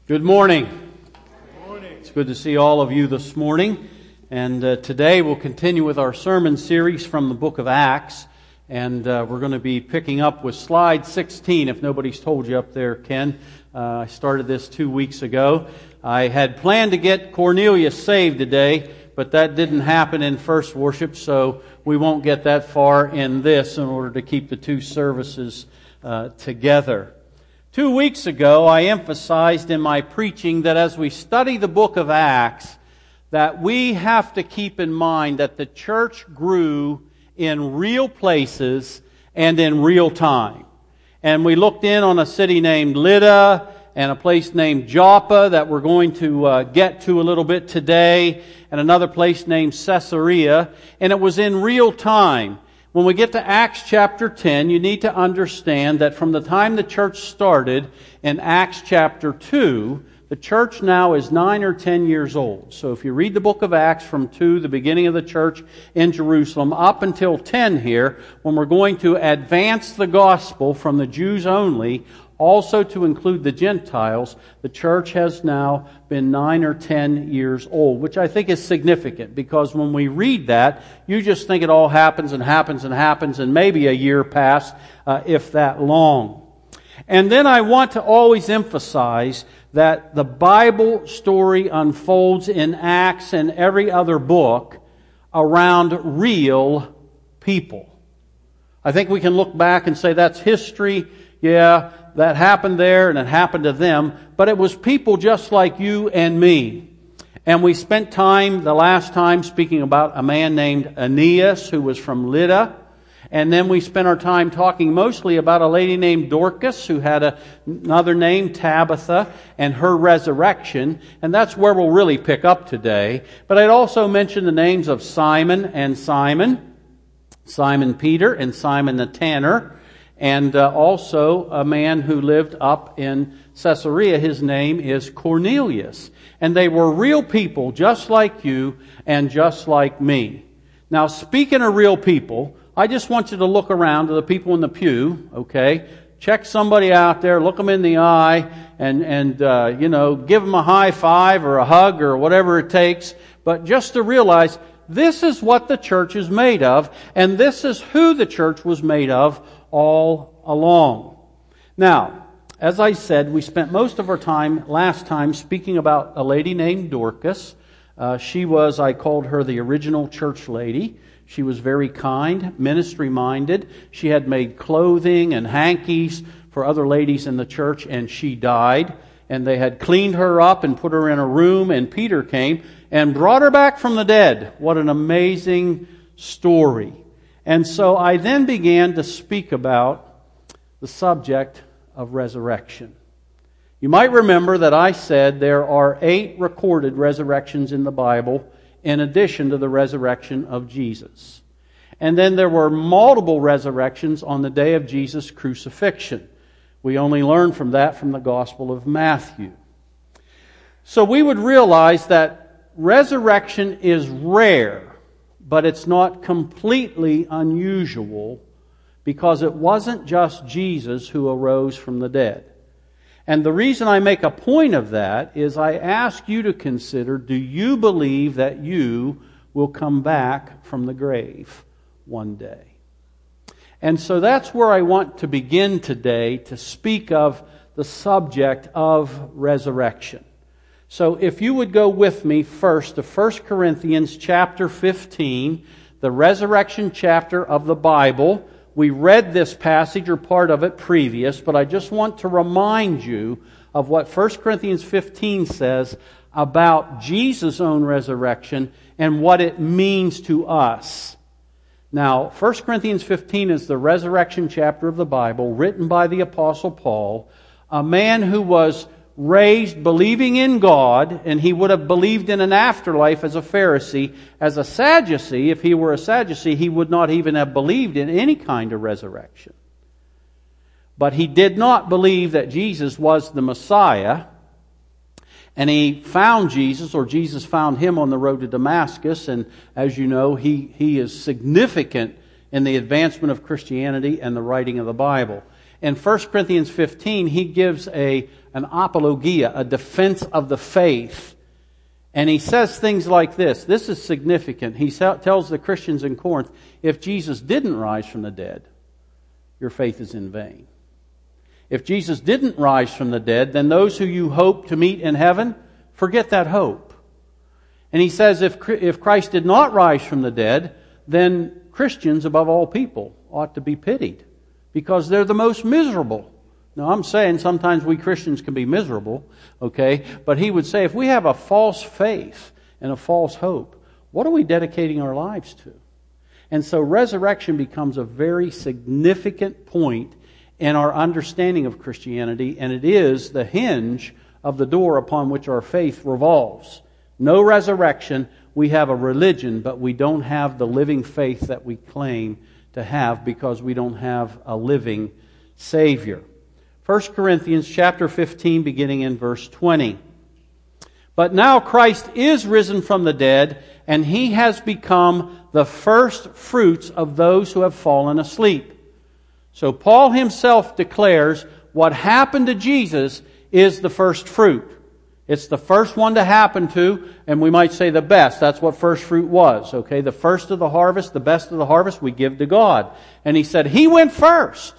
Good morning. It's good to see all of you this morning. And today we'll continue with our sermon series from the book of Acts. And we're going to be picking up with slide 16, if nobody's told you up there, Ken. I started this 2 weeks ago. I had planned to get Cornelius saved today, but that didn't happen in first worship, so we won't get that far in this in order to keep the two services together. 2 weeks ago, I emphasized in my preaching that as we study the book of Acts, that we have to keep in mind that the church grew in real places and in real time. And we looked in on a city named Lydda and a place named Joppa that we're going to get to a little bit today, and another place named Caesarea, and it was in real time. When we get to Acts chapter 10, you need to understand that from the time the church started in Acts chapter 2, the church now is 9 or 10 years old. So if you read the book of Acts from 2, the beginning of the church in Jerusalem, up until 10 here, when we're going to advance the gospel from the Jews only, also to include the Gentiles, the church has now been 9 or 10 years old, which I think is significant, because when we read that, you just think it all happens and happens and happens, and maybe a year passed, if that long. And then I want to always emphasize that the Bible story unfolds in Acts and every other book around real people. I think we can look back and say that's history. Yeah, that happened there and it happened to them, but it was people just like you and me. And we spent time, the last time, speaking about a man named Aeneas who was from Lydda. And then we spent our time talking mostly about a lady named Dorcas who had another name, Tabitha, and her resurrection. And that's where we'll really pick up today. But I'd also mention the names of Simon and Simon, Simon Peter and Simon the Tanner, and also a man who lived up in Caesarea. His name is Cornelius. And they were real people just like you and just like me. Now, speaking of real people, I just want you to look around to the people in the pew, okay? Check somebody out there, look them in the eye, and give them a high five or a hug or whatever it takes. But just to realize, this is what the church is made of, and this is who the church was made of all along. Now, as I said, we spent most of our time last time speaking about a lady named Dorcas. She was, I called her the original church lady. She was very kind, ministry-minded. She had made clothing and hankies for other ladies in the church, and she died. And they had cleaned her up and put her in a room, and Peter came and brought her back from the dead. What an amazing story. And so I then began to speak about the subject of resurrection. You might remember that I said there are 8 recorded resurrections in the Bible in addition to the resurrection of Jesus. And then there were multiple resurrections on the day of Jesus' crucifixion. We only learn from that from the Gospel of Matthew. So we would realize that resurrection is rare, but it's not completely unusual, because it wasn't just Jesus who arose from the dead. And the reason I make a point of that is I ask you to consider, do you believe that you will come back from the grave one day? And so that's where I want to begin today to speak of the subject of resurrection. So if you would go with me first to 1 Corinthians chapter 15, the resurrection chapter of the Bible. We read this passage or part of it previous, but I just want to remind you of what 1 Corinthians 15 says about Jesus' own resurrection and what it means to us. Now, 1 Corinthians 15 is the resurrection chapter of the Bible, written by the Apostle Paul, a man who was raised believing in God, and he would have believed in an afterlife as a Pharisee. As a Sadducee, if he were a Sadducee, he would not even have believed in any kind of resurrection. But he did not believe that Jesus was the Messiah, and he found Jesus, or Jesus found him on the road to Damascus, and as you know, he is significant in the advancement of Christianity and the writing of the Bible. in 1 Corinthians 15, he gives an apologia, a defense of the faith. And he says things like this. This is significant. He tells the Christians in Corinth, if Jesus didn't rise from the dead, your faith is in vain. If Jesus didn't rise from the dead, then those who you hope to meet in heaven, forget that hope. And he says if Christ did not rise from the dead, then Christians, above all people, ought to be pitied because they're the most miserable. Now, I'm saying sometimes we Christians can be miserable, okay? But he would say if we have a false faith and a false hope, what are we dedicating our lives to? And so resurrection becomes a very significant point in our understanding of Christianity, and it is the hinge of the door upon which our faith revolves. No resurrection, we have a religion, but we don't have the living faith that we claim to have because we don't have a living Savior. 1 Corinthians chapter 15, beginning in verse 20. But now Christ is risen from the dead, and He has become the first fruits of those who have fallen asleep. So Paul himself declares what happened to Jesus is the first fruit. It's the first one to happen to, and we might say the best. That's what first fruit was, okay? The first of the harvest, the best of the harvest, we give to God. And he said, He went first.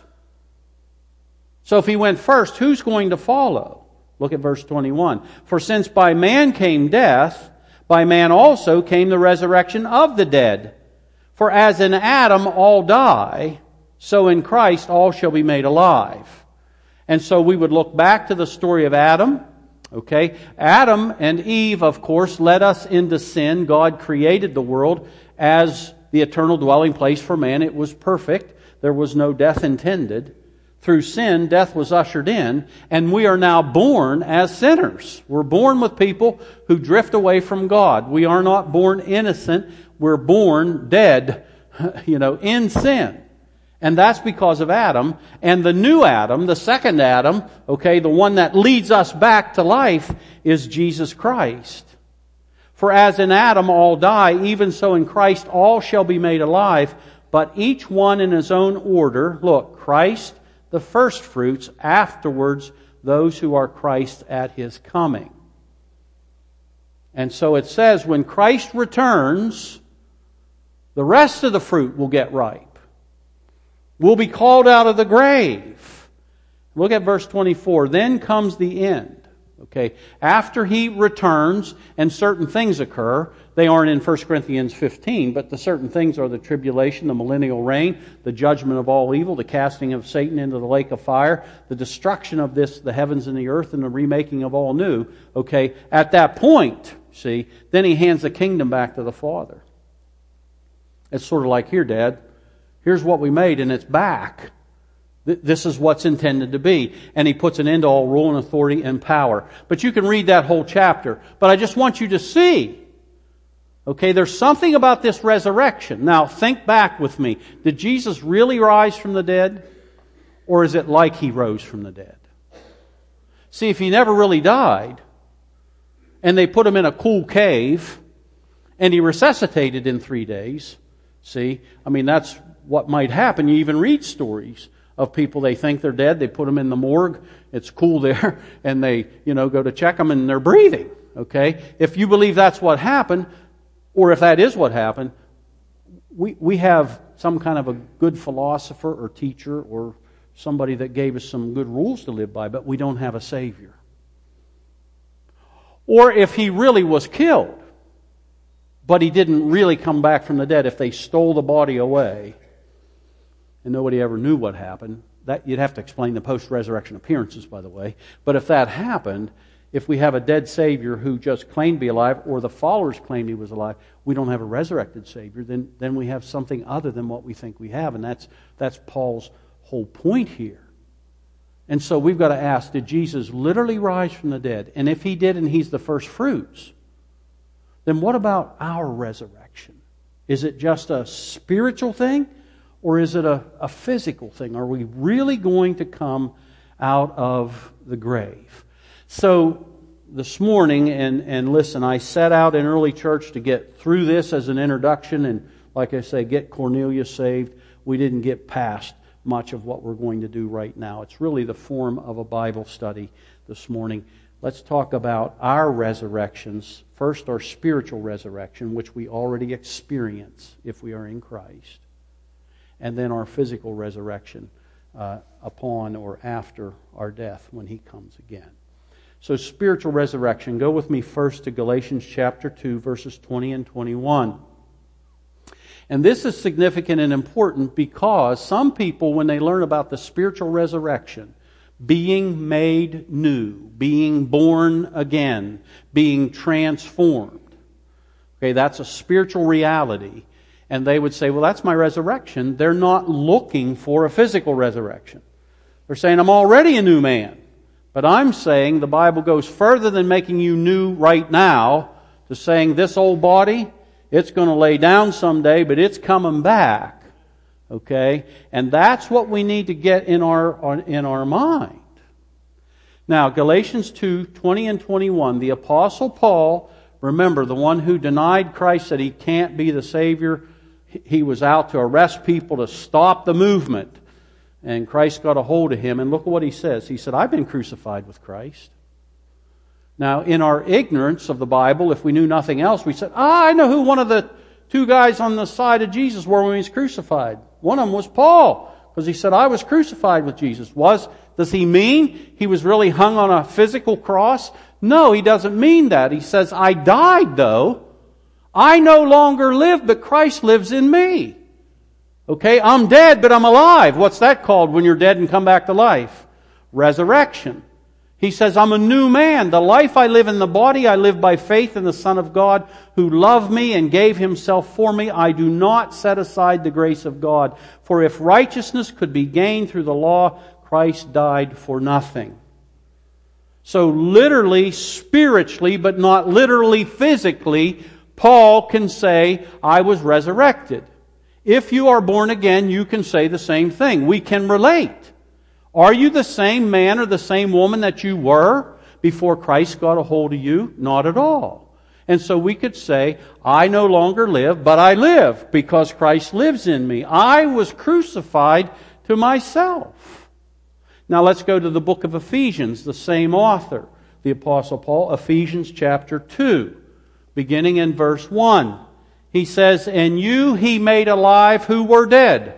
So if He went first, who's going to follow? Look at verse 21. For since by man came death, by man also came the resurrection of the dead. For as in Adam all die, so in Christ all shall be made alive. And so we would look back to the story of Adam. Okay, Adam and Eve, of course, led us into sin. God created the world as the eternal dwelling place for man. It was perfect. There was no death intended. Through sin, death was ushered in, and we are now born as sinners. We're born with people who drift away from God. We are not born innocent. We're born dead, in sin. And that's because of Adam. And the new Adam, the second Adam, okay, the one that leads us back to life, is Jesus Christ. For as in Adam all die, even so in Christ all shall be made alive, but each one in his own order. Look, Christ, the first fruits, afterwards those who are Christ at His coming. And so it says, when Christ returns, the rest of the fruit will get ripe. We'll be called out of the grave. Look at verse 24. Then comes the end. Okay, after He returns and certain things occur, they aren't in 1 Corinthians 15, but the certain things are the tribulation, the millennial reign, the judgment of all evil, the casting of Satan into the lake of fire, the destruction of the heavens and the earth, and the remaking of all new. Okay, at that point, see, then He hands the kingdom back to the Father. It's sort of like, here, Dad, here's what we made, and it's back. This is what's intended to be. And He puts an end to all rule and authority and power. But you can read that whole chapter. But I just want you to see, okay, there's something about this resurrection. Now, think back with me. Did Jesus really rise from the dead? Or is it like He rose from the dead? See, if He never really died, and they put Him in a cool cave, and He resuscitated in 3 days, see, that's what might happen. You even read stories of people, they think they're dead, they put them in the morgue, it's cool there, and they, go to check them and they're breathing, okay? If you believe that's what happened, or if that is what happened, we have some kind of a good philosopher or teacher or somebody that gave us some good rules to live by, but we don't have a Savior. Or if He really was killed, but He didn't really come back from the dead, if they stole the body away, and nobody ever knew what happened. That you'd have to explain the post-resurrection appearances, by the way. But if that happened, if we have a dead Savior who just claimed to be alive, or the followers claimed He was alive, we don't have a resurrected Savior, then we have something other than what we think we have. And that's Paul's whole point here. And so we've got to ask, did Jesus literally rise from the dead? And if He did, and He's the first fruits, then what about our resurrection? Is it just a spiritual thing? Or is it a physical thing? Are we really going to come out of the grave? So this morning, and listen, I set out in early church to get through this as an introduction, and like I say, get Cornelius saved. We didn't get past much of what we're going to do right now. It's really the form of a Bible study this morning. Let's talk about our resurrections. First, our spiritual resurrection, which we already experience if we are in Christ. And then our physical resurrection upon or after our death when He comes again. So spiritual resurrection. Go with me first to Galatians chapter 2, verses 20 and 21. And this is significant and important because some people, when they learn about the spiritual resurrection, being made new, being born again, being transformed, okay, that's a spiritual reality. And they would say, well, that's my resurrection. They're not looking for a physical resurrection. They're saying, I'm already a new man. But I'm saying the Bible goes further than making you new right now to saying this old body, it's going to lay down someday, but it's coming back. Okay? And that's what we need to get in our mind. Now, Galatians 2, 20 and 21, the Apostle Paul, remember, the one who denied Christ, said he can't be the Savior. He was out to arrest people to stop the movement. And Christ got a hold of him, and look at what he says. He said, I've been crucified with Christ. Now, in our ignorance of the Bible, if we knew nothing else, we said, I know who one of the two guys on the side of Jesus were when he was crucified. One of them was Paul, because he said, I was crucified with Jesus. Does he mean he was really hung on a physical cross? No, he doesn't mean that. He says, I died, though. I no longer live, but Christ lives in me. Okay, I'm dead, but I'm alive. What's that called when you're dead and come back to life? Resurrection. He says, I'm a new man. The life I live in the body, I live by faith in the Son of God who loved me and gave Himself for me. I do not set aside the grace of God. For if righteousness could be gained through the law, Christ died for nothing. So literally, spiritually, but not literally physically, Paul can say, I was resurrected. If you are born again, you can say the same thing. We can relate. Are you the same man or the same woman that you were before Christ got a hold of you? Not at all. And so we could say, I no longer live, but I live because Christ lives in me. I was crucified to myself. Now let's go to the book of Ephesians, the same author, the Apostle Paul, Ephesians chapter 2, beginning in verse 1. He says, and you He made alive who were dead.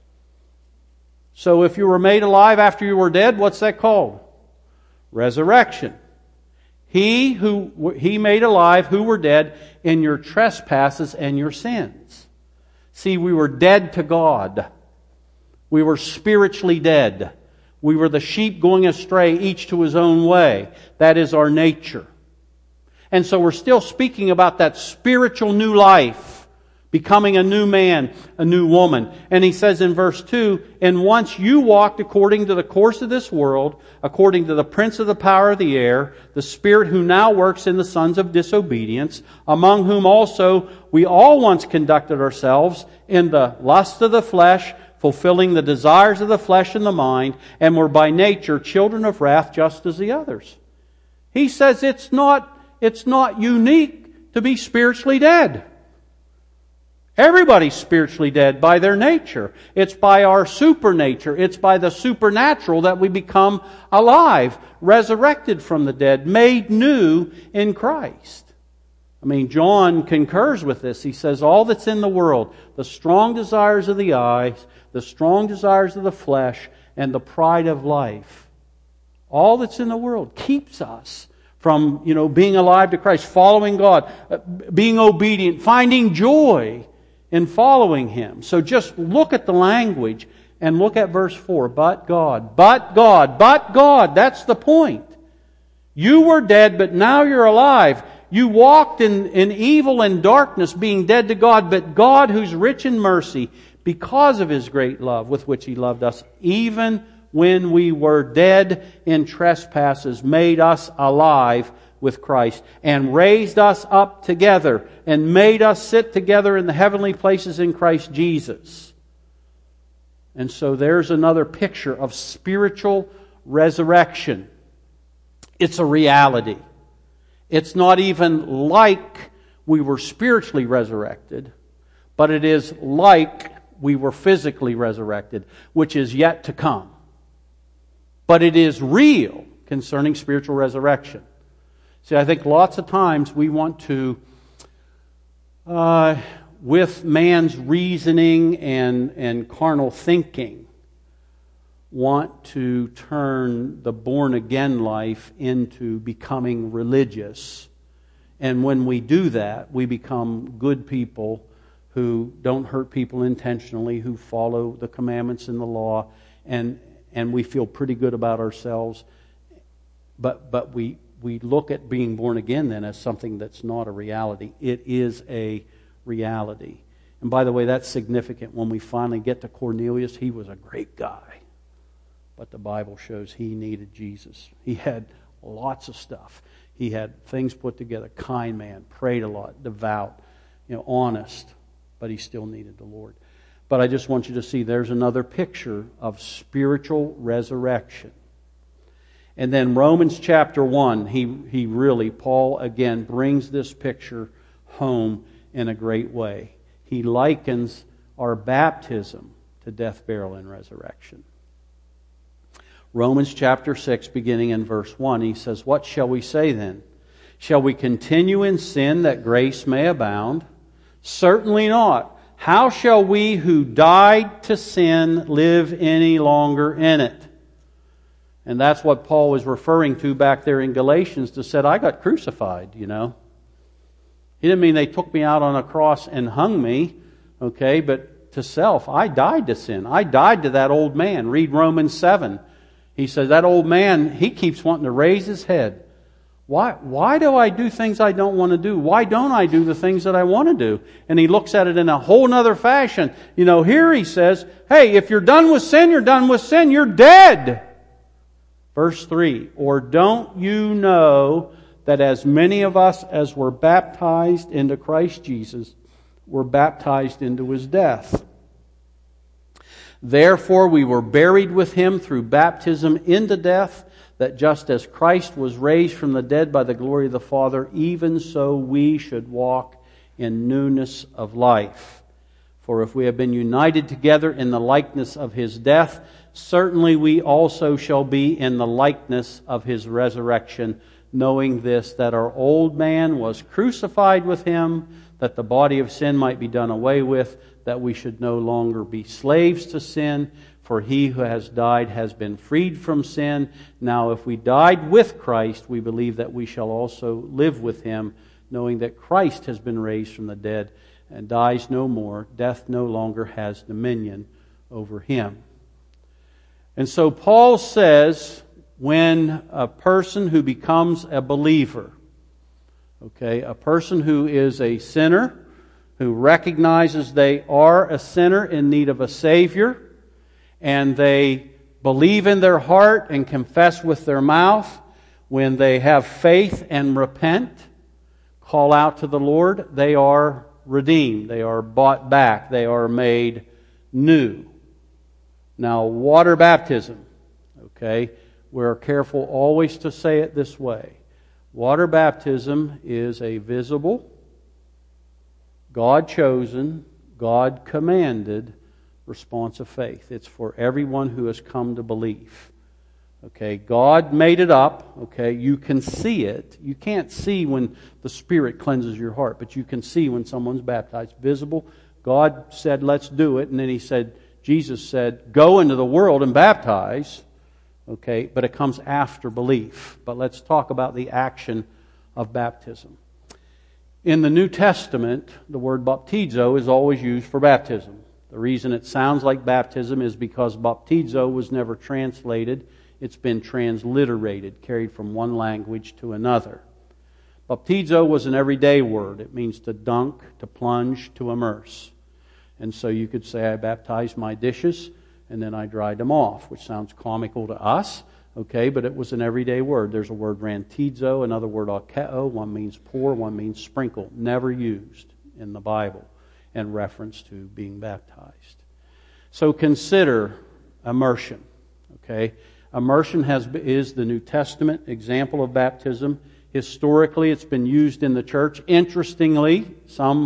So if you were made alive after you were dead, what's that called? Resurrection. He made alive who were dead in your trespasses and your sins. See, we were dead to God. We were spiritually dead. We were the sheep going astray, each to his own way. That is our nature. And so we're still speaking about that spiritual new life, becoming a new man, a new woman. And he says in verse 2, and once you walked according to the course of this world, according to the prince of the power of the air, the spirit who now works in the sons of disobedience, among whom also we all once conducted ourselves in the lust of the flesh, fulfilling the desires of the flesh and the mind, and were by nature children of wrath just as the others. He says it's not unique to be spiritually dead. Everybody's spiritually dead by their nature. It's by our supernature. It's by the supernatural that we become alive, resurrected from the dead, made new in Christ. I mean, John concurs with this. He says all that's in the world, the strong desires of the eyes, the strong desires of the flesh, and the pride of life, all that's in the world keeps us from, being alive to Christ, following God, being obedient, finding joy in following Him. So just look at the language and look at verse 4. But God, but God, but God. That's the point. You were dead, but now you're alive. You walked in evil and darkness, being dead to God, but God, who's rich in mercy, because of His great love with which He loved us, even when we were dead in trespasses, made us alive with Christ, and raised us up together, and made us sit together in the heavenly places in Christ Jesus. And so there's another picture of spiritual resurrection. It's a reality. It's not even like we were spiritually resurrected, but it is like we were physically resurrected, which is yet to come. But it is real concerning spiritual resurrection. See, I think lots of times we want to, with man's reasoning and carnal thinking, want to turn the born-again life into becoming religious. And when we do that, we become good people who don't hurt people intentionally, who follow the commandments and the law, and we feel pretty good about ourselves. But we look at being born again then as something that's not a reality. It is a reality. And by the way, that's significant. When we finally get to Cornelius, he was a great guy. But the Bible shows he needed Jesus. He had lots of stuff. He had things put together. Kind man, prayed a lot, devout, honest. But he still needed the Lord. But I just want you to see there's another picture of spiritual resurrection. And then Romans chapter 1, he really, Paul again brings this picture home in a great way. He likens our baptism to death, burial, and resurrection. Romans chapter 6, beginning in verse 1, he says, "What shall we say then? Shall we continue in sin that grace may abound? Certainly not. How shall we who died to sin live any longer in it?" And that's what Paul was referring to back there in Galatians to said, I got crucified, He didn't mean they took me out on a cross and hung me, okay, but to self. I died to sin. I died to that old man. Read Romans 7. He says that old man, he keeps wanting to raise his head. Why do I do things I don't want to do? Why don't I do the things that I want to do? And he looks at it in a whole nother fashion. Here he says, hey, if you're done with sin, you're done with sin. You're dead. Verse 3, "Or don't you know that as many of us as were baptized into Christ Jesus were baptized into His death? Therefore we were buried with Him through baptism into death, that just as Christ was raised from the dead by the glory of the Father, even so we should walk in newness of life. For if we have been united together in the likeness of His death, certainly we also shall be in the likeness of His resurrection, knowing this, that our old man was crucified with Him, that the body of sin might be done away with, that we should no longer be slaves to sin, for he who has died has been freed from sin. Now if we died with Christ, we believe that we shall also live with Him, knowing that Christ has been raised from the dead and dies no more. Death no longer has dominion over Him." And so Paul says, when a person who becomes a believer, a person who is a sinner, who recognizes they are a sinner in need of a Savior, and they believe in their heart and confess with their mouth, when they have faith and repent, call out to the Lord, they are redeemed. They are bought back. They are made new. Now, water baptism, we're careful always to say it this way. Water baptism is a visible, God-chosen, God-commanded response of faith. It's for everyone who has come to believe. God made it up. You can see it. You can't see when the Spirit cleanses your heart, but you can see when someone's baptized. Visible. God said, let's do it. And then Jesus said, go into the world and baptize. But it comes after belief. But let's talk about the action of baptism. In the New Testament, the word baptizo is always used for baptism. The reason it sounds like baptism is because baptizo was never translated. It's been transliterated, carried from one language to another. Baptizo was an everyday word. It means to dunk, to plunge, to immerse. And so you could say, I baptized my dishes, and then I dried them off, which sounds comical to us, but it was an everyday word. There's a word rantizo, another word akeo. One means pour, one means sprinkle. Never used in the Bible in reference to being baptized. So consider immersion. Immersion is the New Testament example of baptism. Historically, it's been used in the church. Interestingly, some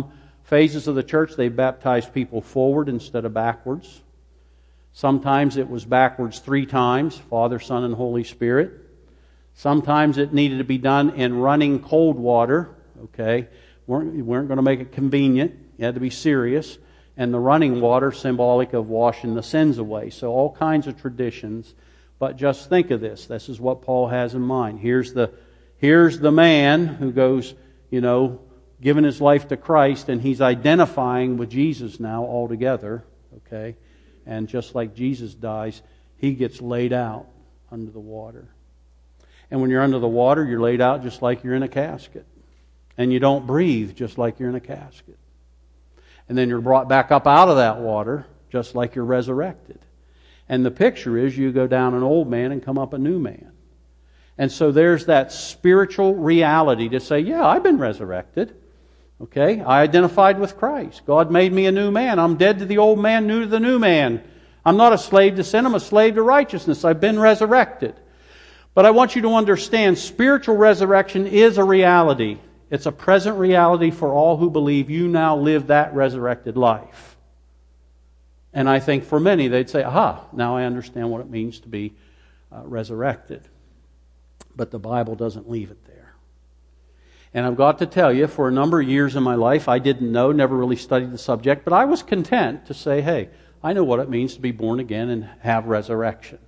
phases of the church, they baptized people forward instead of backwards. Sometimes it was backwards 3 times, Father, Son, and Holy Spirit. Sometimes it needed to be done in running cold water. Okay, we weren't going to make it convenient. You had to be serious. And the running water, symbolic of washing the sins away. So all kinds of traditions. But just think of this. This is what Paul has in mind. Here's the man who goes, giving his life to Christ, and he's identifying with Jesus now altogether. Okay, and just like Jesus dies, he gets laid out under the water. And when you're under the water, you're laid out just like you're in a casket. And you don't breathe just like you're in a casket. And then you're brought back up out of that water just like you're resurrected. And the picture is you go down an old man and come up a new man. And so there's that spiritual reality to say, yeah, I've been resurrected. Okay, I identified with Christ. God made me a new man. I'm dead to the old man, new to the new man. I'm not a slave to sin. I'm a slave to righteousness. I've been resurrected. But I want you to understand, spiritual resurrection is a reality. It's a present reality for all who believe you now live that resurrected life. And I think for many, they'd say, aha, now I understand what it means to be resurrected. But the Bible doesn't leave it there. And I've got to tell you, for a number of years in my life, I didn't know, never really studied the subject, but I was content to say, hey, I know what it means to be born again and have resurrection.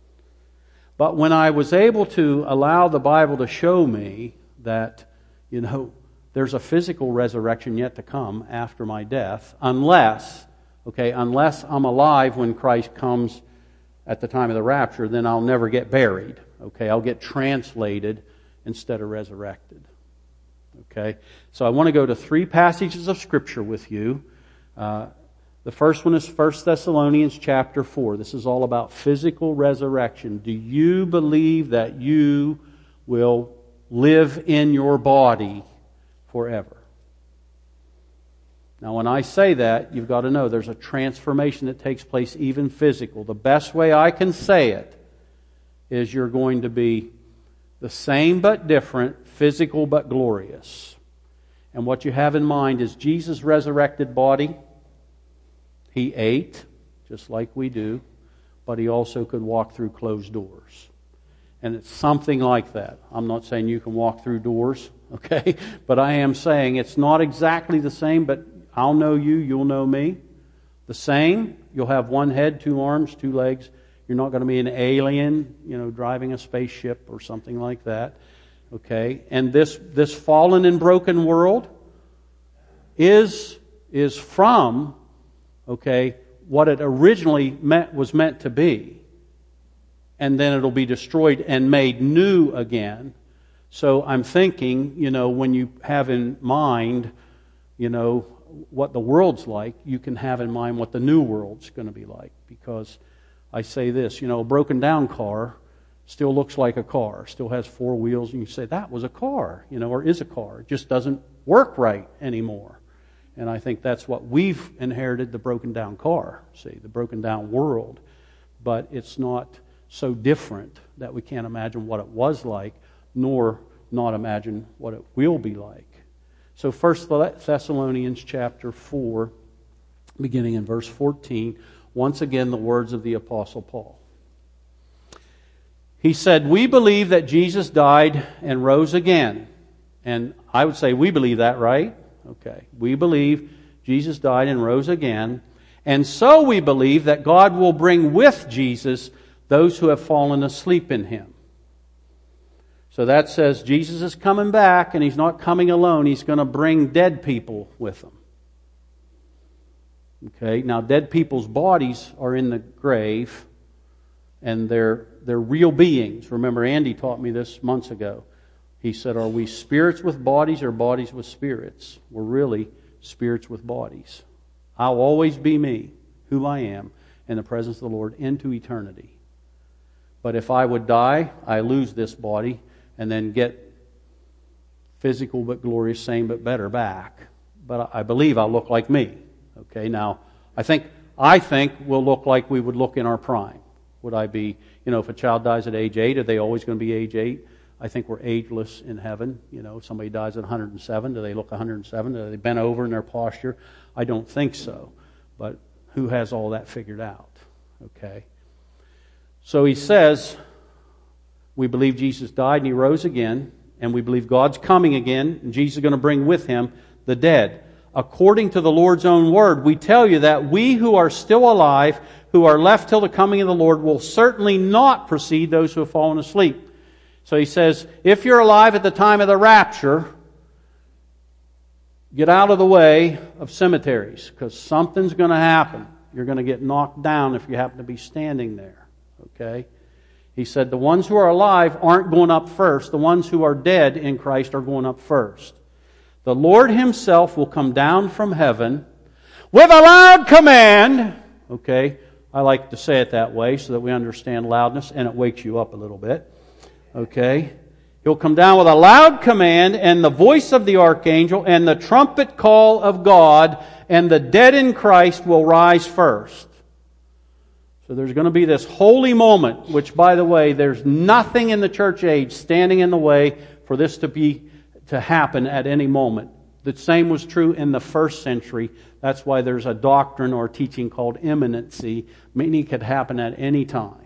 But when I was able to allow the Bible to show me that, there's a physical resurrection yet to come after my death, unless I'm alive when Christ comes at the time of the rapture, then I'll never get buried. Okay, I'll get translated instead of resurrected. Okay, so I want to go to 3 passages of Scripture with you. The first one is 1 Thessalonians chapter 4. This is all about physical resurrection. Do you believe that you will live in your body forever? Now, when I say that, you've got to know there's a transformation that takes place, even physical. The best way I can say it is you're going to be the same but different, physical but glorious. And what you have in mind is Jesus' resurrected body. He ate, just like we do, but He also could walk through closed doors. And it's something like that. I'm not saying you can walk through doors, okay? But I am saying it's not exactly the same, but I'll know you, you'll know me. The same, you'll have 1 head, 2 arms, 2 legs. You're not going to be an alien, driving a spaceship or something like that. Okay? And this fallen and broken world is from, what it originally was meant to be. And then it'll be destroyed and made new again. So I'm thinking, when you have in mind, what the world's like, you can have in mind what the new world's going to be like. Because I say this, a broken down car still looks like a car, still has 4 wheels, and you say, that was a car, or is a car. It just doesn't work right anymore. And I think that's what we've inherited, the broken down car, the broken down world. But it's not so different that we can't imagine what it was like, nor not imagine what it will be like. So 1 Thessalonians chapter 4, beginning in verse 14, once again the words of the Apostle Paul. He said, we believe that Jesus died and rose again. And I would say we believe that, right? Okay. We believe Jesus died and rose again. And so we believe that God will bring with Jesus those who have fallen asleep in Him. So that says Jesus is coming back, and He's not coming alone. He's going to bring dead people with Him. Okay, now dead people's bodies are in the grave, and they're real beings. Remember, Andy taught me this months ago. He said, are we spirits with bodies or bodies with spirits? We're really spirits with bodies. I'll always be me, who I am, in the presence of the Lord into eternity. But if I would die, I lose this body and then get physical but glorious, same but better back. But I believe I'll look like me. Okay, now I think we'll look like we would look in our prime. Would I be, if a child dies at age 8, are they always going to be age 8? I think we're ageless in heaven. You know, if somebody dies at 107, do they look 107? Do they bend over in their posture? I don't think so. But who has all that figured out? Okay. So he says, we believe Jesus died and He rose again, and we believe God's coming again, and Jesus is going to bring with Him the dead. According to the Lord's own word, we tell you that we who are still alive, who are left till the coming of the Lord, will certainly not precede those who have fallen asleep. So he says, if you're alive at the time of the rapture, get out of the way of cemeteries, because something's going to happen. You're going to get knocked down if you happen to be standing there. Okay? He said the ones who are alive aren't going up first. The ones who are dead in Christ are going up first. The Lord Himself will come down from heaven with a loud command. Okay, I like to say it that way so that we understand loudness and it wakes you up a little bit. Okay, He'll come down with a loud command and the voice of the archangel and the trumpet call of God, and the dead in Christ will rise first. So there's going to be this holy moment, which, by the way, there's nothing in the church age standing in the way for this to happen at any moment. The same was true in the first century. That's why there's a doctrine or teaching called imminency, meaning it could happen at any time.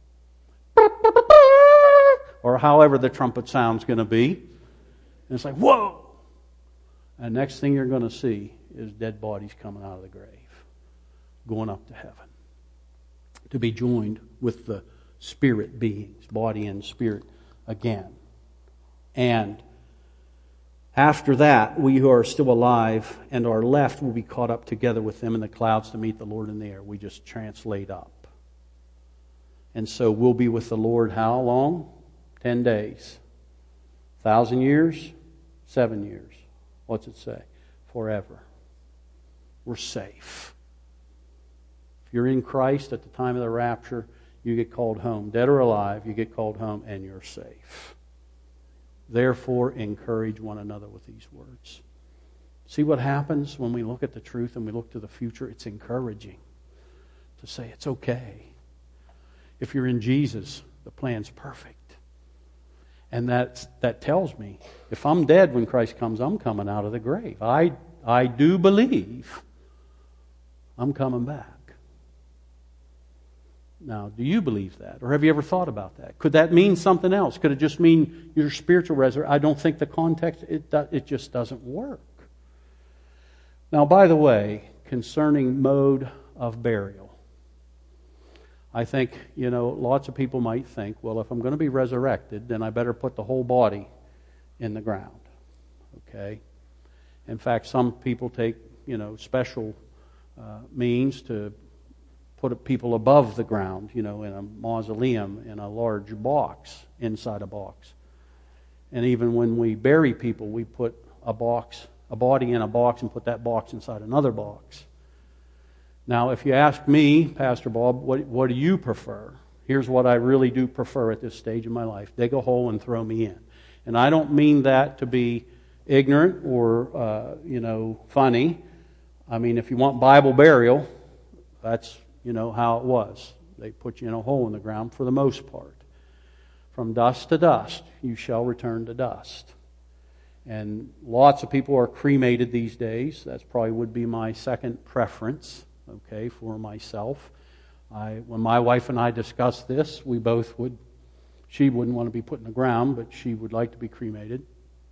Or however the trumpet sound's going to be. And it's like, whoa! And next thing you're going to see is dead bodies coming out of the grave, going up to heaven, to be joined with the spirit beings, body and spirit again. And after that, we who are still alive and are left will be caught up together with them in the clouds to meet the Lord in the air. We just translate up. And so we'll be with the Lord how long? 10 days. 1,000 years? 7 years. What's it say? Forever. We're safe. If you're in Christ at the time of the rapture, you get called home. Dead or alive, you get called home and you're safe. Therefore, encourage one another with these words. See what happens when we look at the truth and we look to the future? It's encouraging to say it's okay. If you're in Jesus, the plan's perfect. And that tells me, if I'm dead when Christ comes, I'm coming out of the grave. I do believe I'm coming back. Now, do you believe that? Or have you ever thought about that? Could that mean something else? Could it just mean your spiritual resurrection? I don't think the context, it just doesn't work. Now, by the way, concerning mode of burial, I think, lots of people might think, well, if I'm going to be resurrected, then I better put the whole body in the ground. Okay? In fact, some people take, special means to put people above the ground, in a mausoleum, in a large box, inside a box. And even when we bury people, we put a body in a box and put that box inside another box. Now, if you ask me, Pastor Bob, what do you prefer? Here's what I really do prefer at this stage of my life. Dig a hole and throw me in. And I don't mean that to be ignorant or, funny. I mean, if you want Bible burial, that's how it was. They put you in a hole in the ground for the most part. From dust to dust, you shall return to dust. And lots of people are cremated these days. That's probably would be my second preference, okay, for myself. When my wife and I discussed this, she wouldn't want to be put in the ground, but she would like to be cremated.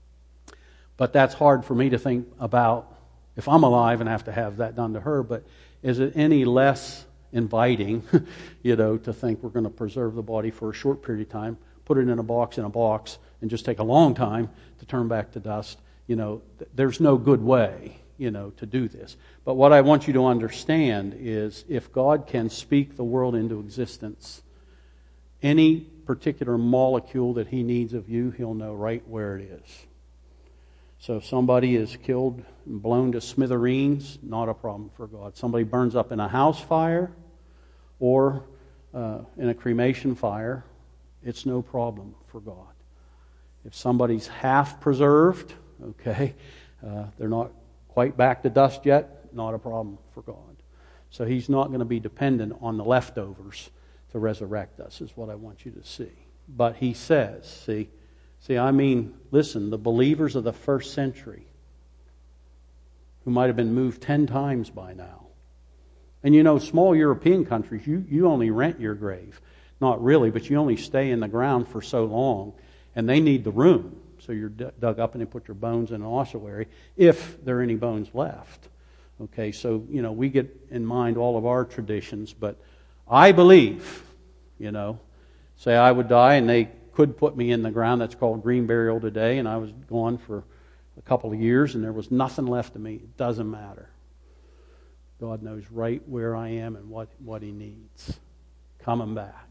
But that's hard for me to think about if I'm alive and have to have that done to her. But is it any less inviting, to think we're going to preserve the body for a short period of time, put it in a box, and just take a long time to turn back to dust? There's no good way, to do this. But what I want you to understand is if God can speak the world into existence, any particular molecule that He needs of you, He'll know right where it is. So if somebody is killed and blown to smithereens, not a problem for God. Somebody burns up in a house fire or in a cremation fire, it's no problem for God. If somebody's half preserved, okay, they're not quite back to dust yet, not a problem for God. So He's not going to be dependent on the leftovers to resurrect us, is what I want you to see. But He says, See, I mean, listen, the believers of the first century who might have been moved 10 times by now. And you know, small European countries, you only rent your grave. Not really, but you only stay in the ground for so long. And they need the room. So you're dug up and they put your bones in an ossuary, if there are any bones left. Okay, so, you know, we get in mind all of our traditions. But I believe, you know, say I would die and they could put me in the ground. That's called green burial today. And I was gone for a couple of years and there was nothing left of me. It doesn't matter. God knows right where I am and what He needs. Coming back.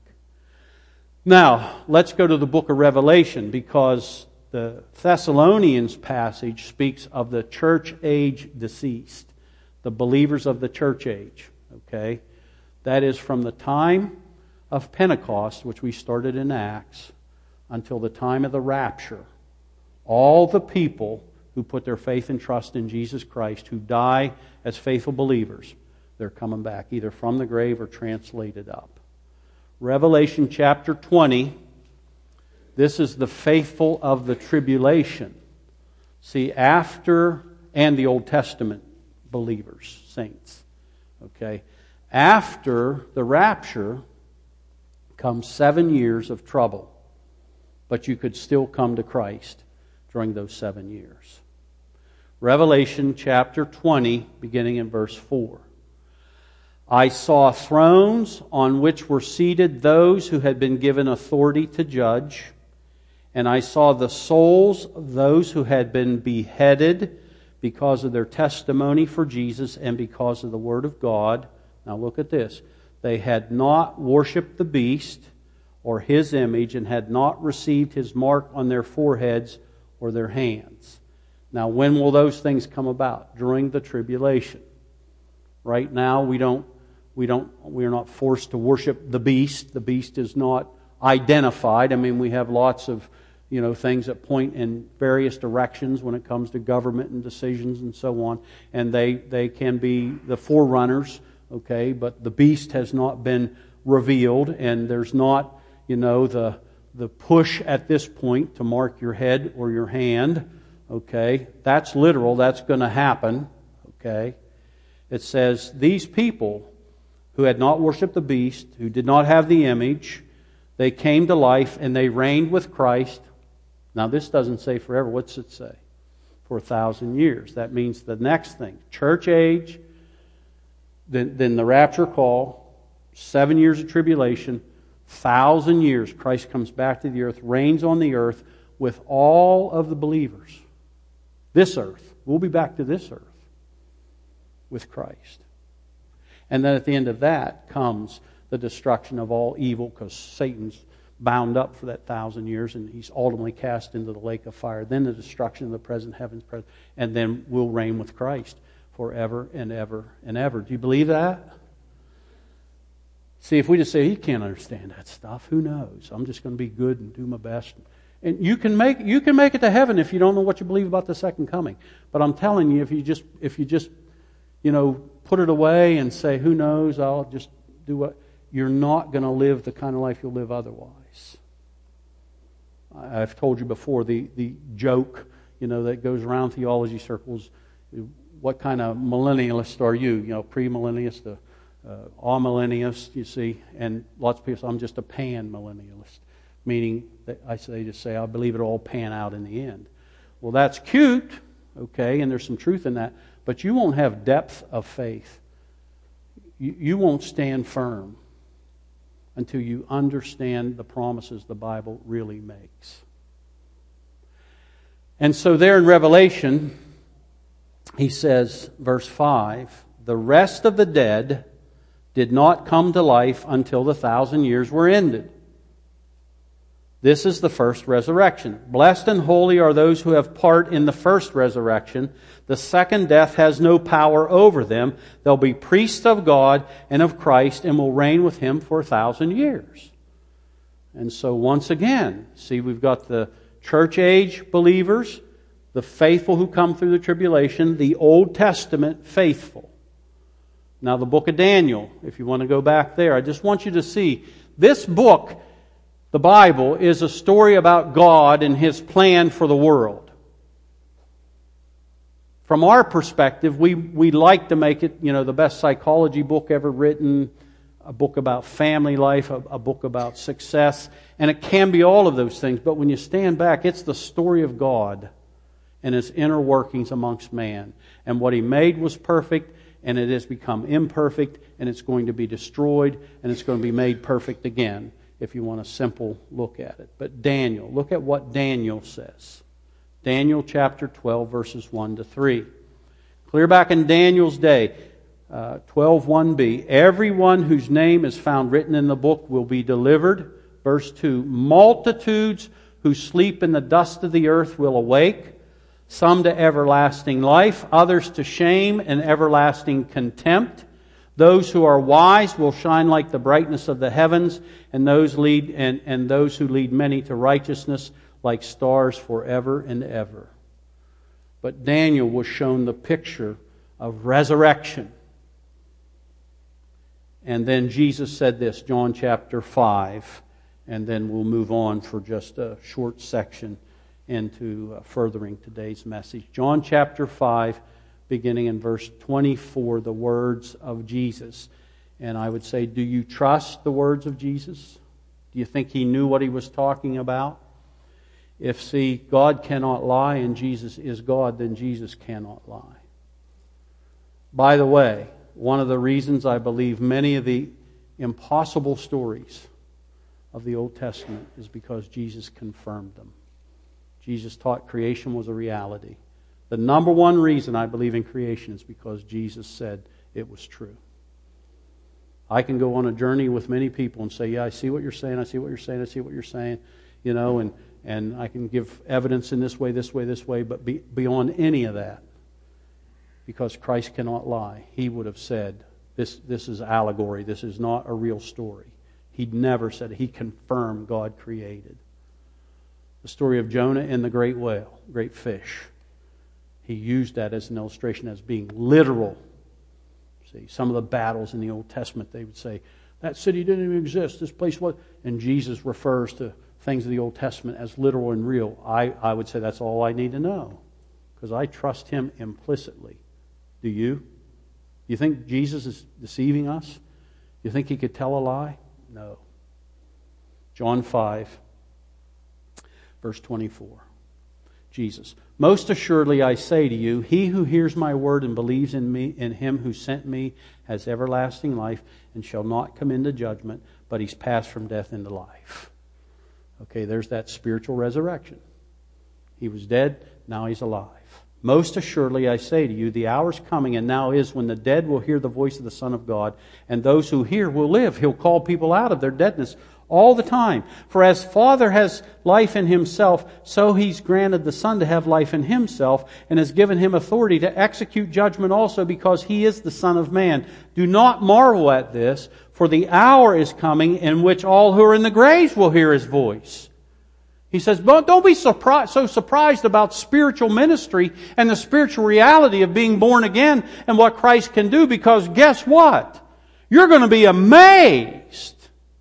Now, let's go to the book of Revelation, because the Thessalonians passage speaks of the church age deceased, the believers of the church age. Okay? That is from the time of Pentecost, which we started in Acts, until the time of the rapture. All the people who put their faith and trust in Jesus Christ, who die as faithful believers, they're coming back, either from the grave or translated up. Revelation chapter 20, this is the faithful of the tribulation. See, after, and the Old Testament believers, saints. Okay? After the rapture comes 7 years of trouble. But you could still come to Christ during those 7 years. Revelation chapter 20, beginning in verse 4. I saw thrones on which were seated those who had been given authority to judge, and I saw the souls of those who had been beheaded because of their testimony for Jesus and because of the Word of God. Now look at this. They had not worshipped the beast or his image, and had not received his mark on their foreheads or their hands. Now, when will those things come about? During the tribulation. Right now, we're not forced to worship the beast. The beast is not identified. I mean, we have lots of, you know, things that point in various directions when it comes to government and decisions and so on, and they can be the forerunners. Okay, but the beast has not been revealed, and there's not, you know, the push at this point to mark your head or your hand. Okay, that's literal. That's going to happen. Okay, it says these people who had not worshipped the beast, who did not have the image, they came to life and they reigned with Christ. Now this doesn't say forever. What's it say? For 1,000 years. That means the next thing, church age, then the rapture call, 7 years of tribulation, 1,000 years, Christ comes back to the earth, reigns on the earth with all of the believers. This earth. We'll be back to this earth with Christ. And then at the end of that comes the destruction of all evil, because Satan's bound up for that 1,000 years and he's ultimately cast into the lake of fire. Then the destruction of the present heavens, and then we'll reign with Christ forever and ever and ever. Do you believe that? See, if we just say, he can't understand that stuff, who knows? I'm just going to be good and do my best. And you can make it to heaven if you don't know what you believe about the second coming. But I'm telling you, if you just you know, put it away and say, who knows, I'll just do what, you're not going to live the kind of life you'll live otherwise. I've told you before the joke, you know, that goes around theology circles. What kind of millennialist are you? You know, pre-millennialist, amillennialist, you see. And lots of people say, I'm just a pan-millennialist. Meaning, that they just say, I believe it'll all pan out in the end. Well, that's cute, okay, and there's some truth in that. But you won't have depth of faith. You won't stand firm until you understand the promises the Bible really makes. And so there in Revelation, he says, verse 5, the rest of the dead did not come to life until the 1,000 years were ended. This is the first resurrection. Blessed and holy are those who have part in the first resurrection. The second death has no power over them. They'll be priests of God and of Christ and will reign with Him for 1,000 years. And so once again, see, we've got the church age believers, the faithful who come through the tribulation, the Old Testament faithful. Now the book of Daniel, if you want to go back there, I just want you to see this book the Bible is a story about God and His plan for the world. From our perspective, we like to make it, the best psychology book ever written, a book about family life, a book about success, and it can be all of those things. But when you stand back, it's the story of God and His inner workings amongst man. And what He made was perfect, and it has become imperfect, and it's going to be destroyed, and it's going to be made perfect again, if you want a simple look at it. But Daniel, look at what Daniel says. Daniel chapter 12, verses 1 to 3. Clear back in Daniel's day, 12:1b, everyone whose name is found written in the book will be delivered. Verse 2, multitudes who sleep in the dust of the earth will awake, some to everlasting life, others to shame and everlasting contempt. Those who are wise will shine like the brightness of the heavens, and those who lead many to righteousness like stars forever and ever. But Daniel was shown the picture of resurrection. And then Jesus said this, John chapter 5, and then we'll move on for just a short section into furthering today's message. John chapter 5, beginning in verse 24, the words of Jesus. And I would say, do you trust the words of Jesus? Do you think He knew what He was talking about? If, God cannot lie and Jesus is God, then Jesus cannot lie. By the way, one of the reasons I believe many of the impossible stories of the Old Testament is because Jesus confirmed them. Jesus taught creation was a reality. The number one reason I believe in creation is because Jesus said it was true. I can go on a journey with many people and say, yeah, I see what you're saying, I see what you're saying, I see what you're saying, and I can give evidence in this way, but beyond any of that, because Christ cannot lie, He would have said, this is allegory, this is not a real story. He'd never said it. He confirmed God created. The story of Jonah and the great whale, great fish. He used that as an illustration as being literal. See, some of the battles in the Old Testament, they would say, that city didn't even exist, this place was... And Jesus refers to things of the Old Testament as literal and real. I would say that's all I need to know, because I trust Him implicitly. Do you? Do you think Jesus is deceiving us? Do you think He could tell a lie? No. John 5, verse 24. Jesus, most assuredly I say to you, he who hears my word and believes in me, in Him who sent me, has everlasting life and shall not come into judgment, but he's passed from death into life. Okay, there's that spiritual resurrection. He was dead, now He's alive. Most assuredly I say to you, the hour is coming and now is when the dead will hear the voice of the Son of God, and those who hear will live. He'll call people out of their deadness all the time. For as Father has life in Himself, so He's granted the Son to have life in Himself, and has given Him authority to execute judgment also, because He is the Son of Man. Do not marvel at this, for the hour is coming in which all who are in the graves will hear His voice. He says, don't be so surprised about spiritual ministry and the spiritual reality of being born again and what Christ can do, because guess what? You're going to be amazed.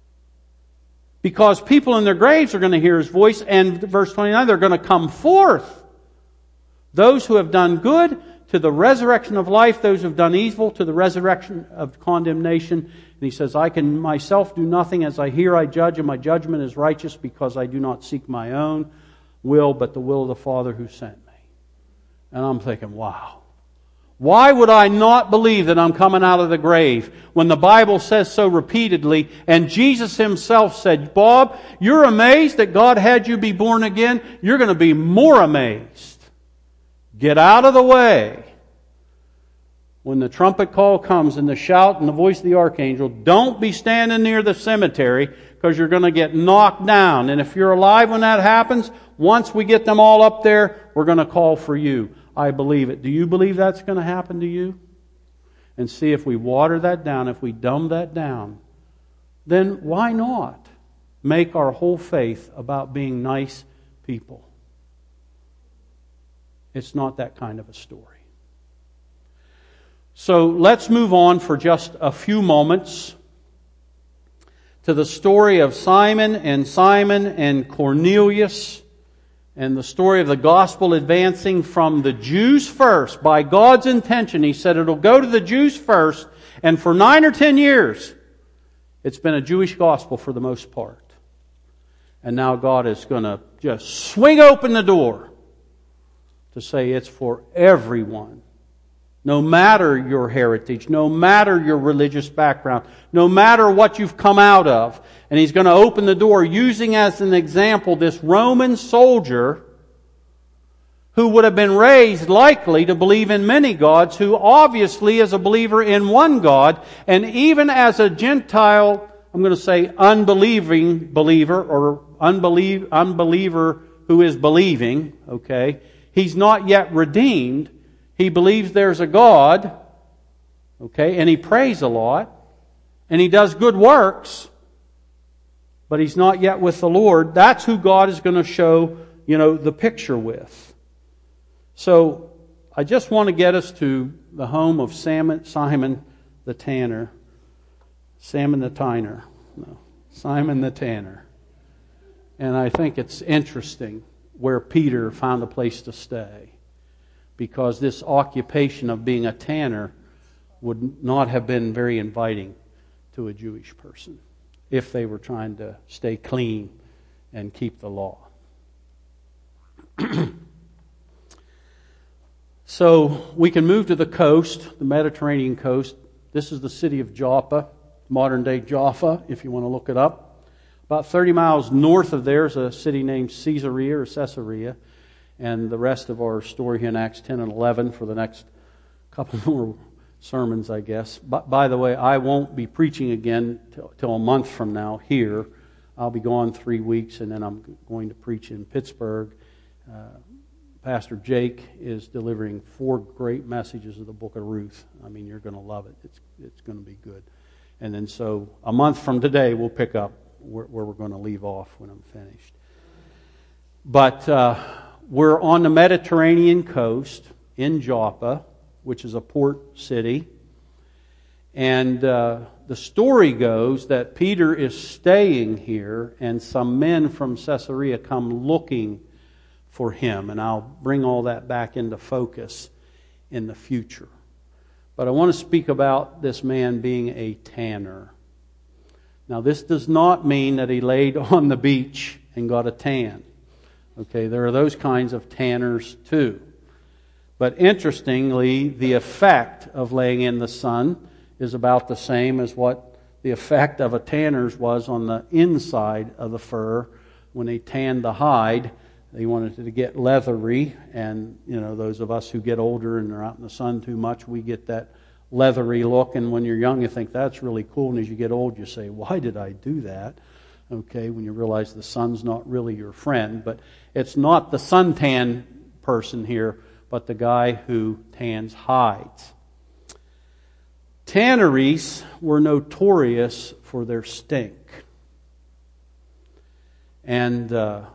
Because people in their graves are going to hear His voice, and verse 29, they're going to come forth. Those who have done good to the resurrection of life, those who have done evil to the resurrection of condemnation. And He says, I can myself do nothing. As I hear, I judge, and my judgment is righteous, because I do not seek my own will, but the will of the Father who sent me. And I'm thinking, wow. Why would I not believe that I'm coming out of the grave when the Bible says so repeatedly, and Jesus Himself said, Bob, you're amazed that God had you be born again? You're going to be more amazed. Get out of the way. When the trumpet call comes and the shout and the voice of the archangel, don't be standing near the cemetery, because you're going to get knocked down. And if you're alive when that happens, once we get them all up there, we're going to call for you. I believe it. Do you believe that's going to happen to you? And see, if we water that down, if we dumb that down, then why not make our whole faith about being nice people? It's not that kind of a story. So let's move on for just a few moments to the story of Simon and Cornelius, and the story of the gospel advancing from the Jews first, by God's intention. He said it'll go to the Jews first, and for 9 or 10 years, it's been a Jewish gospel for the most part. And now God is going to just swing open the door to say it's for everyone. No matter your heritage, no matter your religious background, no matter what you've come out of. And He's going to open the door using as an example this Roman soldier who would have been raised likely to believe in many gods, who obviously is a believer in one God, and even as a Gentile, I'm going to say unbelieving believer, or unbeliever who is believing, okay, he's not yet redeemed. He believes there's a God, okay, and he prays a lot, and he does good works, but he's not yet with the Lord. That's who God is going to show, the picture with. So, I just want to get us to the home of Simon the Tanner. Simon the Tanner. And I think it's interesting where Peter found a place to stay, because this occupation of being a tanner would not have been very inviting to a Jewish person if they were trying to stay clean and keep the law. So we can move to the coast, the Mediterranean coast. This is the city of Joppa, modern-day Jaffa, if you want to look it up. About 30 miles north of there is a city named Caesarea, and the rest of our story here in Acts 10 and 11 for the next couple more sermons, I guess. But by the way, I won't be preaching again till a month from now here. I'll be gone 3 weeks, and then I'm going to preach in Pittsburgh. Pastor Jake is delivering 4 great messages of the book of Ruth. I mean, you're going to love it. It's going to be good. And then so a month from today, we'll pick up where we're going to leave off when I'm finished. But we're on the Mediterranean coast in Joppa, which is a port city. And the story goes that Peter is staying here, and some men from Caesarea come looking for him. And I'll bring all that back into focus in the future. But I want to speak about this man being a tanner. Now, this does not mean that he laid on the beach and got a tan. Okay, there are those kinds of tanners too. But interestingly, the effect of laying in the sun is about the same as what the effect of a tanner's was on the inside of the fur. When they tanned the hide, they wanted it to get leathery, and those of us who get older and are out in the sun too much, we get that leathery look. And when you're young, you think that's really cool, and as you get old, you say, "Why did I do that?" Okay, when you realize the sun's not really your friend. But it's not the suntan person here, but the guy who tans hides. Tanneries were notorious for their stink. And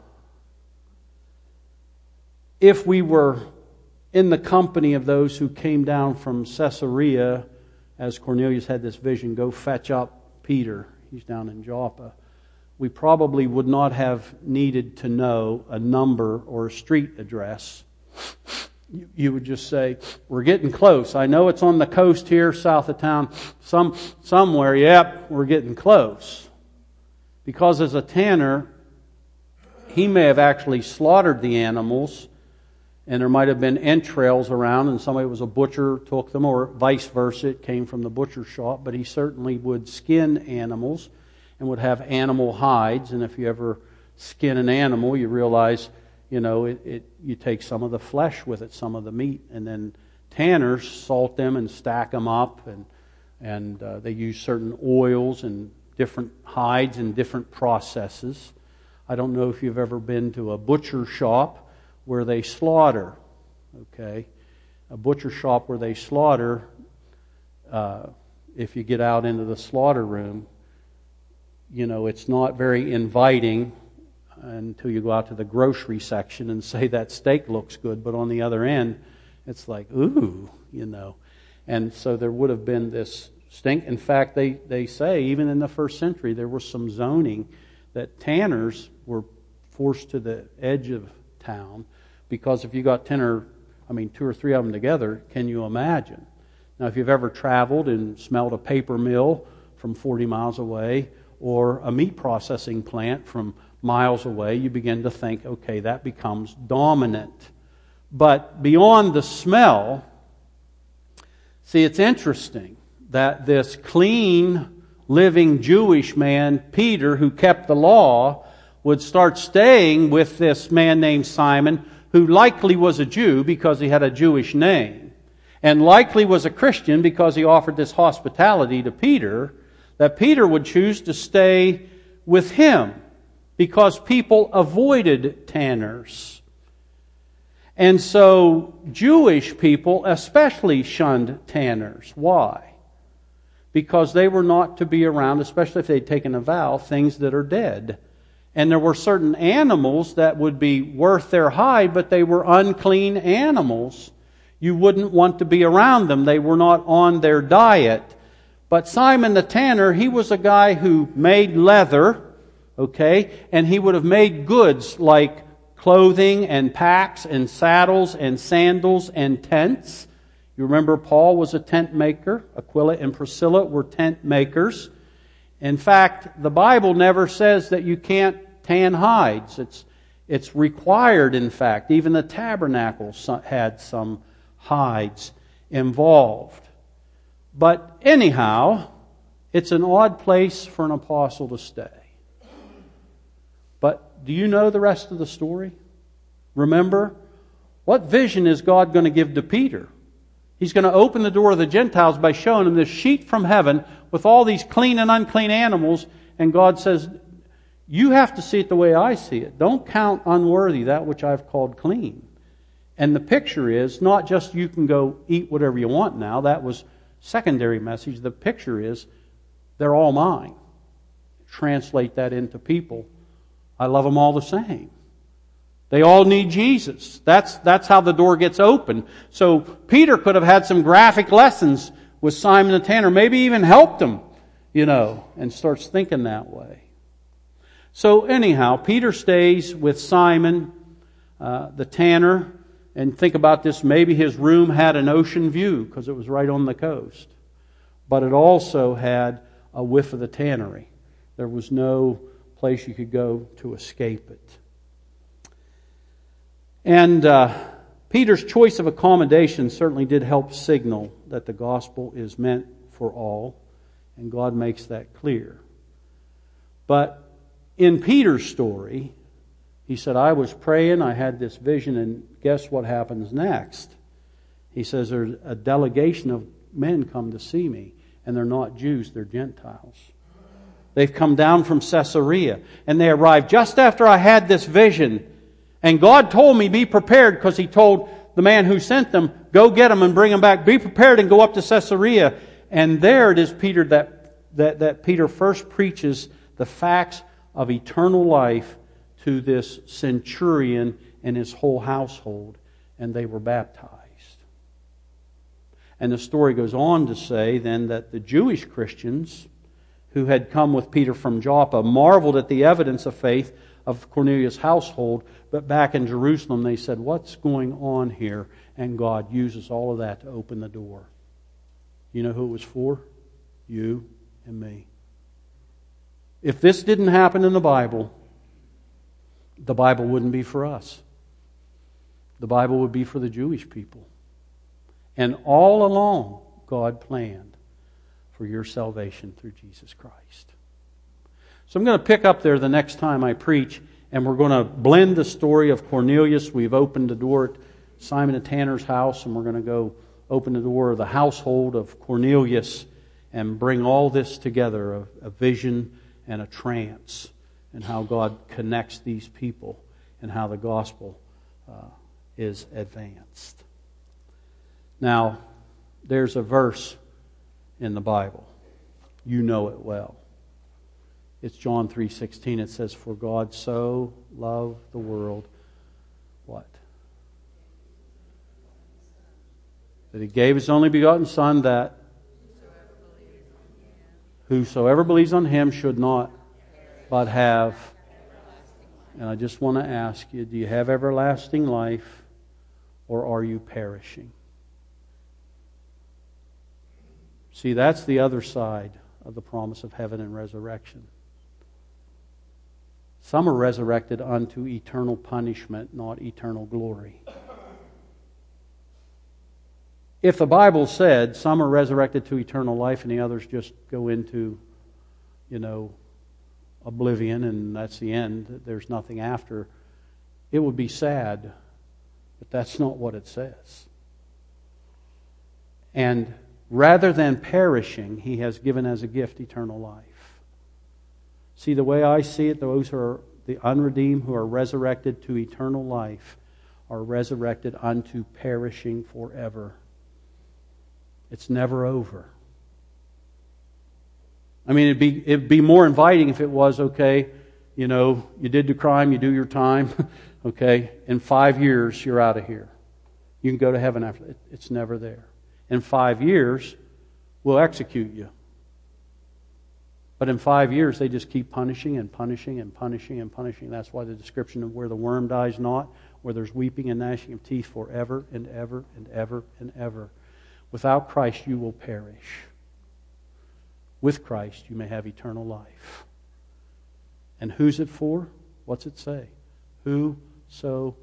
if we were in the company of those who came down from Caesarea, as Cornelius had this vision, go fetch up Peter, he's down in Joppa, we probably would not have needed to know a number or a street address. You would just say, "We're getting close. I know it's on the coast here, south of town, somewhere. Yep, we're getting close." Because as a tanner, he may have actually slaughtered the animals, and there might have been entrails around, and somebody was a butcher, took them, or vice versa, it came from the butcher shop. But he certainly would skin animals and would have animal hides. And if you ever skin an animal, you realize, you take some of the flesh with it, some of the meat, and then tanners salt them and stack them up, and they use certain oils and different hides and different processes. I don't know if you've ever been to a butcher shop where they slaughter. Okay, a butcher shop where they slaughter. If you get out into the slaughter room, it's not very inviting until you go out to the grocery section and say that steak looks good, but on the other end, it's like, ooh, And so there would have been this stink. In fact, they say, even in the first century, there was some zoning that tanners were forced to the edge of town, because if you got 2 or 3 of them together, can you imagine? Now, if you've ever traveled and smelled a paper mill from 40 miles away, or a meat processing plant from miles away, you begin to think, okay, that becomes dominant. But beyond the smell, see, it's interesting that this clean, living Jewish man, Peter, who kept the law, would start staying with this man named Simon, who likely was a Jew because he had a Jewish name, and likely was a Christian because he offered this hospitality to Peter, that Peter would choose to stay with him because people avoided tanners. And so Jewish people especially shunned tanners. Why? Because they were not to be around, especially if they'd taken a vow, things that are dead. And there were certain animals that would be worth their hide, but they were unclean animals. You wouldn't want to be around them. They were not on their diet. But Simon the tanner, he was a guy who made leather, okay? And he would have made goods like clothing and packs and saddles and sandals and tents. You remember Paul was a tent maker. Aquila and Priscilla were tent makers. In fact, the Bible never says that you can't tan hides. It's required, in fact. Even the tabernacle had some hides involved. But anyhow, it's an odd place for an apostle to stay. But do you know the rest of the story? Remember, what vision is God going to give to Peter? He's going to open the door of the Gentiles by showing them this sheet from heaven with all these clean and unclean animals. And God says, you have to see it the way I see it. Don't count unworthy that which I've called clean. And the picture is not just you can go eat whatever you want now. That was secondary message. The picture is they're all mine. Translate that into people. I love them all the same. They all need Jesus. That's how the door gets open. So Peter could have had some graphic lessons with Simon the tanner, maybe even helped him, and starts thinking that way. So anyhow, Peter stays with Simon the tanner, and think about this, maybe his room had an ocean view because it was right on the coast. But it also had a whiff of the tannery. There was no place you could go to escape it. And Peter's choice of accommodation certainly did help signal that the gospel is meant for all, and God makes that clear. But in Peter's story, he said, I was praying, I had this vision, and guess what happens next? He says, there's a delegation of men come to see me, and they're not Jews, they're Gentiles. They've come down from Caesarea, and they arrived just after I had this vision. And God told me, be prepared, because He told the man who sent them, go get them and bring them back. Be prepared and go up to Caesarea. And there it is, Peter, that Peter first preaches the facts of eternal life to this centurion and his whole household. And they were baptized. And the story goes on to say then that the Jewish Christians who had come with Peter from Joppa marveled at the evidence of faith of Cornelius' household, but back in Jerusalem they said, what's going on here? And God uses all of that to open the door. You know who it was for? You and me. If this didn't happen in the Bible wouldn't be for us. The Bible would be for the Jewish people. And all along, God planned for your salvation through Jesus Christ. So I'm going to pick up there the next time I preach, and we're going to blend the story of Cornelius. We've opened the door at Simon the tanner's house, and we're going to go open the door of the household of Cornelius and bring all this together, a vision and a trance, and how God connects these people and how the gospel is advanced. Now, there's a verse in the Bible. You know it well. It's John 3:16. It says, for God so loved the world, what? That He gave His only begotten Son, that Whosoever believes on Him should not, but have. And I just want to ask you, do you have everlasting life, or are you perishing? See, that's the other side of the promise of heaven and resurrection. Some are resurrected unto eternal punishment, not eternal glory. If the Bible said some are resurrected to eternal life and the others just go into, oblivion and that's the end, there's nothing after, it would be sad. But that's not what it says. And rather than perishing, He has given as a gift eternal life. See, the way I see it, those who are the unredeemed who are resurrected to eternal life are resurrected unto perishing forever. It's never over. I mean, it'd be more inviting if it was, okay, you did the crime, you do your time, okay, in 5 years you're out of here. You can go to heaven after that. It's never there. In 5 years, we'll execute you. But in 5 years, they just keep punishing and punishing and punishing and punishing. That's why the description of where the worm dies not, where there's weeping and gnashing of teeth forever and ever and ever and ever. Without Christ, you will perish. With Christ, you may have eternal life. And who's it for? What's it say? Whosoever.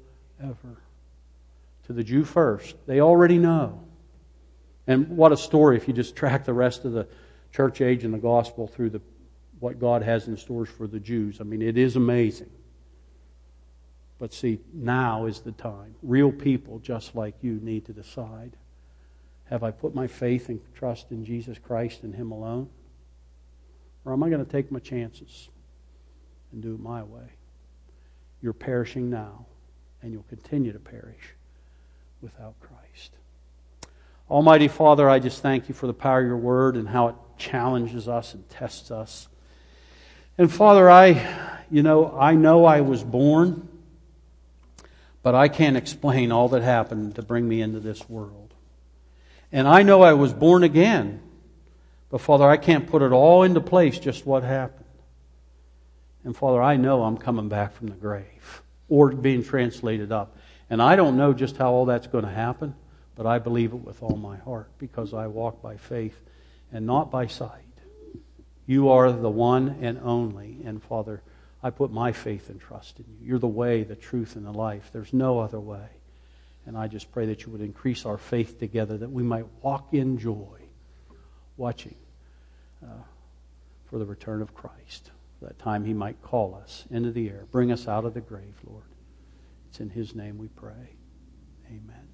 To the Jew first. They already know. And what a story if you just track the rest of the church age and the gospel through what God has in stores for the Jews. I mean, it is amazing. But see, now is the time. Real people just like you need to decide. Have I put my faith and trust in Jesus Christ and Him alone? Or am I going to take my chances and do it my way? You're perishing now, and you'll continue to perish without Christ. Almighty Father, I just thank You for the power of Your Word and how it challenges us and tests us. And Father, I know I was born, but I can't explain all that happened to bring me into this world. And I know I was born again, but Father, I can't put it all into place just what happened. And Father, I know I'm coming back from the grave or being translated up. And I don't know just how all that's going to happen, but I believe it with all my heart because I walk by faith and not by sight. You are the one and only. And Father, I put my faith and trust in You. You're the way, the truth, and the life. There's no other way. And I just pray that You would increase our faith together, that we might walk in joy, watching for the return of Christ. That time He might call us into the air, bring us out of the grave, Lord. It's in His name we pray. Amen.